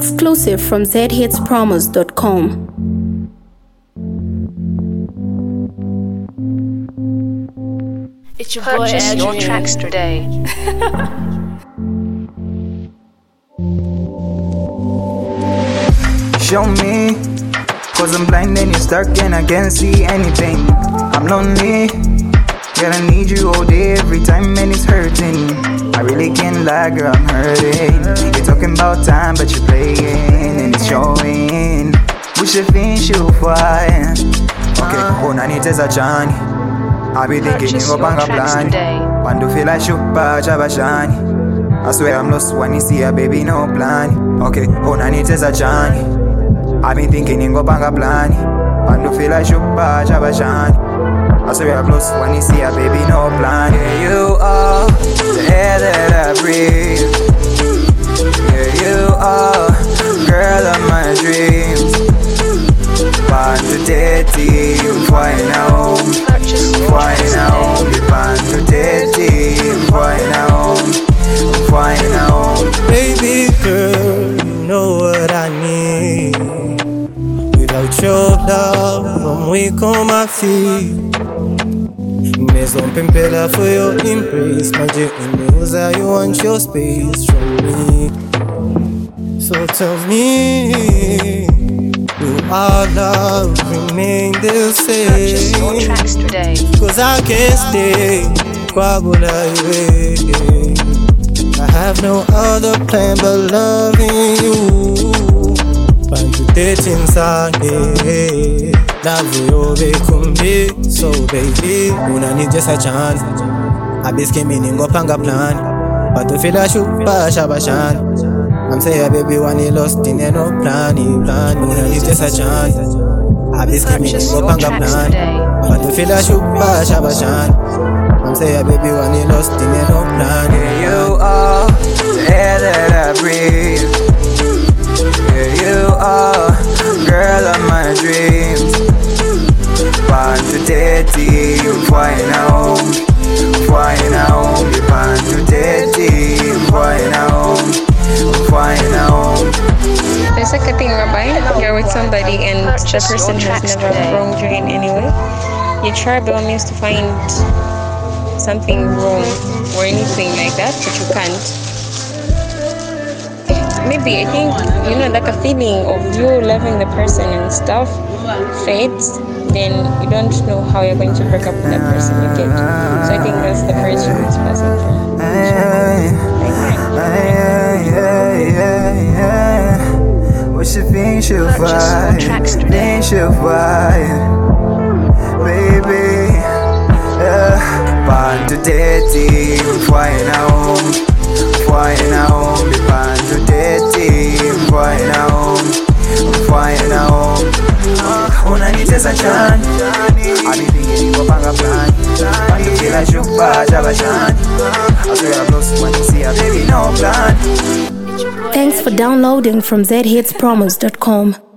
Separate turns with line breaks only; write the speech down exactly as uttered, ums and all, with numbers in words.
Exclusive from z hits promos dot com.
It's your boy Purchase Adrian. Your tracks today.
Show me, cause I'm blind and you're dark and I can't see anything. I'm lonely, girl I need you all day every time and it's hurting. I really can't lie, girl I'm hurting. You're talking about time but you're playing and it's showing. Wish you finish you fine. Okay, unaniteza chani I be thinking you go banga plan. Want to feel like shupa chabashani. I swear I'm lost when you see a baby no plan. Okay, unaniteza chani I been thinking you go banga plan. Want to feel like shupa chabashani. I swear I'm lost when you see a baby no plan. Yeah, you are the air that I breathe. Yeah, you are girl of my dreams. Born to dirty, why now? Why now? Born to dirty, why now? Why now?
Baby girl, you know what I need. Without your love, I'm weak on my feet. Maison Pimpela for your embrace. Magic knows that you want your space from me. So tell me, will our love remain the same?
Purchase your tracks today.
Cause I can't stay. Why would I wait? I have no other plan but loving you. Find you dating song, yeah. Love you, baby, kumbi. So baby, una need just a chance. I be scheming in go panga plan. But to feel a shupa shabashan. I'm saying baby, when you lost in no plan, plan. Una need just a chance. I be scheming in go panga plan. But to feel a shupa shabashan. I'm saying baby, when you lost in no plan.
Yeah, you are the air that I breathe. Yeah, you are girl of my dreams. Born to dirty, why now? Why now? Born to dirty, why now? Why now?
There's like a thing whereby you're with somebody and that person has never wronged you in any way. You try by all means to find something wrong or anything like that, but you can't. Maybe I think, you know, like a feeling of you loving the person and stuff fades, then you don't know how you're going to break up with that person you get. So I think that's the part you're passing through.
What she think she'll find? Think she'll find, baby. Yeah. Born to dirty, why now? Why now? Born to dirty, why now? Why now? Unaniteza chani I be thinking you go banga plan. Want to feel like shupa chabashani. I swear I'm lost when you see a baby no plan.
Thanks for downloading from z hits promos dot com.